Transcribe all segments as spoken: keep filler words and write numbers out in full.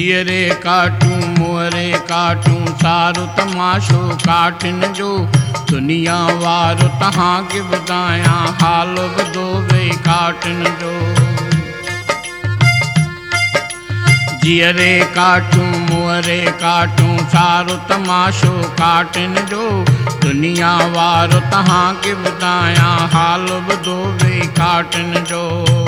जीअरे काटूं मुहरे काटूं सारो तमाशो काटन जो दुनिया वारो तहांखे ॿुधायां हाल ॿुधो वे काटन जो जीअरे काटूं मुहरे काटूं सारो तमाशो काटन जो दुनिया वारो तहांखे ॿुधायां हाल ॿुधो वे काटन जो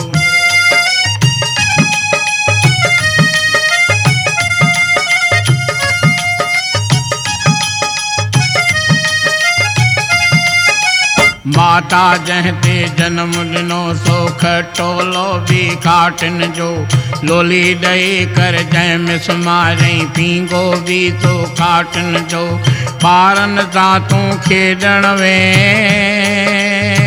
माता जंहिं ते जनम ॾिनो सो खटोलो बि काटन जो लोली ॾेई कर जंहिं में सुम्हारई पींगो बि तो काटन जो ॿारनि सां तूं खेॾण वें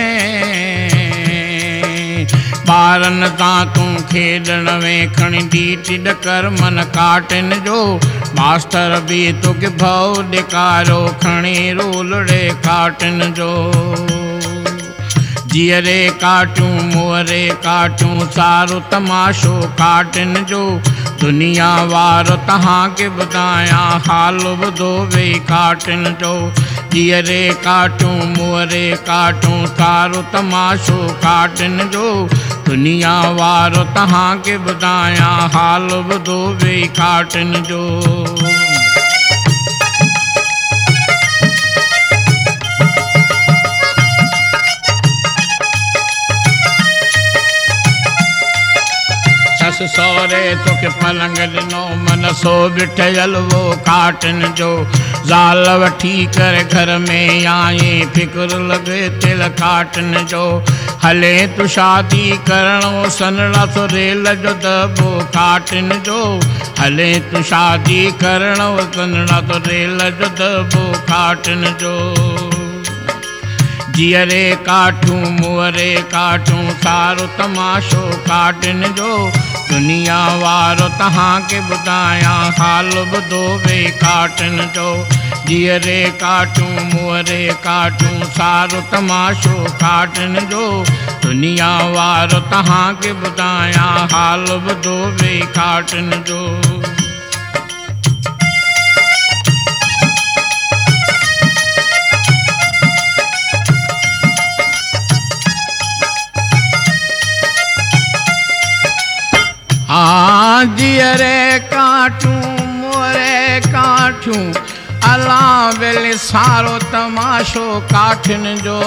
ॿारनि सां तूं खेॾण वें खणी डीटी ॾकर मन काटन जो मास्टर बि तोखे भउ ॾेखारो खणी रोलड़े काटन जो जीअरे काटूं मुहरे काटूं सारो तमाशो काटन जो दुनिया वारो तहांखे ॿुधायां हाल ॿुधो वे काटन जो जीअरे काटूं मुहरे काटूं सारो तमाशो काटन जो दुनिया वारो तहांखे ॿुधायां हाल ॿुधो वे काटन जो ससु सहुरे तोखे पलंग ॾिनो मन सो बिठल वो काटन जो ज़ाल वठी करे घर में आए फिक्र लॻे तिल काटन जो हले तूं शादी करणो सनड़ा तो रेल जो दॿो काटन जो हले तूं शादी करणो सनड़ा तो रेल जो दॿो काटन जो जीअरे काटूं मुहरे काटूं सारो तमाशो काटन जो दुनिया वारो तहांखे ॿुधायां हाल ॿुधो वे काटन जो जीअरे काटूं मुहरे काटूं सारो तमाशो काटन जो दुनिया वारो तहांखे ॿुधायां हाल ॿुधो वे काटन जो हाँ जीअरे काटूं मुहरे काटूं अला वेले सारो तमाशो काटन जो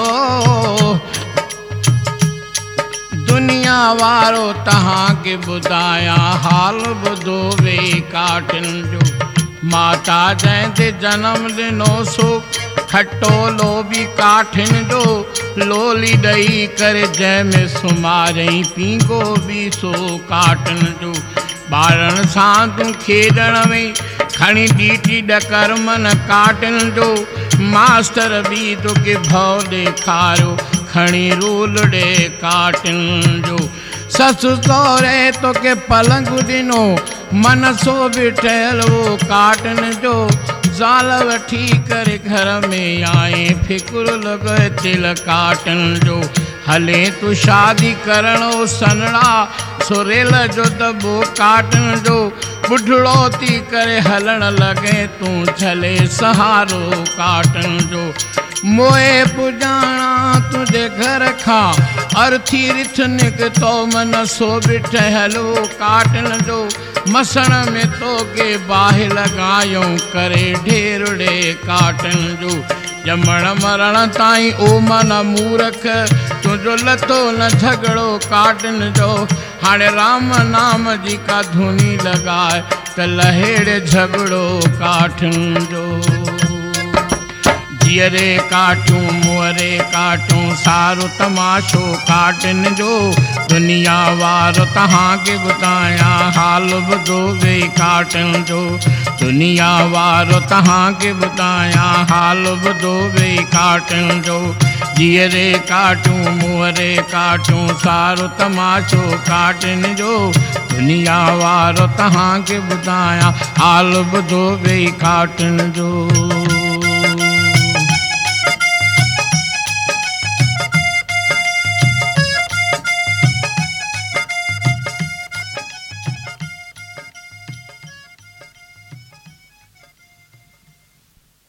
दुनिया वारो तहांखे ॿुधायां हाल ॿुधो वे काटन जो माता जंहिं ते जनम ॾिनो सो खटोलो बि काठिन जो लोली ॾेई करे जंहिं में सुम्हारई पींगो बि सो काटन जो ॿारनि सां तूं खेॾण में खणी डीटी ॾकर मन काटन जो मास्टर बि तोखे भउ ॾेखारियो खणी रोल ॾे काटन जो ससु सहुरे तोखे पलंग ॾिनो मन सो बिठल वो काटन जो ज़ाल वठी करे घर में आए फिक्र लॻे तिल काटन जो हले तूं शादी करणो सनड़ा सुरेल जो दॿो काटन जो ॿुढड़ो थी करे हलण लॻे तूं छले सहारो काटन जो मोए पुॼाणा तुंहिंजे घर खां अर्थी रिथ निकितो मन सो बिठ हलो काटन जो मसण में तोखे बाहि लॻायूं करे ढेरड़े काटन जो ॼमण मरण ताईं ओ मन मूरख तुंहिंजो लथो न झगड़ो काटन जो हाणे राम नाम जी का धुनी लॻाए त लहेड़े झगड़ो काटन जो जीअरे काटूं मुहरे काटूं सारो तमाशो काटन जो दुनिया वारो तहांखे ॿुधायां हाल ॿुधो वे काटन जो दुनिया वारो तहांखे ॿुधायां हाल ॿुधो वे काटन जो जीअरे काटूं मुहरे काटूं सारो तमाशो काटन जो दुनिया वारो तहांखे ॿुधायां हाल ॿुधो वे काटन जो।